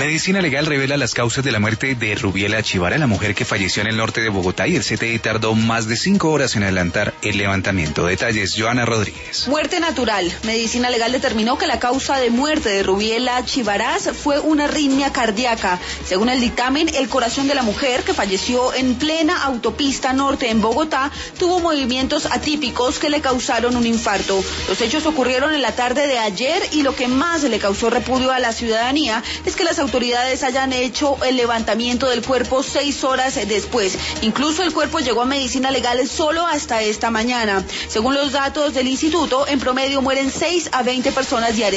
Medicina Legal revela las causas de la muerte de Rubiela Chivara, la mujer que falleció en el norte de Bogotá, y el CTI tardó más de 5 horas en adelantar el levantamiento. Detalles, Joana Rodríguez. Muerte natural. Medicina Legal determinó que la causa de muerte de Rubiela Chivaras fue una arritmia cardíaca. Según el dictamen, el corazón de la mujer, que falleció en plena autopista norte en Bogotá, tuvo movimientos atípicos que le causaron un infarto. Los hechos ocurrieron en la tarde de ayer y lo que más le causó repudio a la ciudadanía es que las autoridades hayan hecho el levantamiento del cuerpo 6 horas después. Incluso el cuerpo llegó a Medicina Legal solo hasta esta mañana. Según los datos del instituto, en promedio mueren 6 a 20 personas diarias.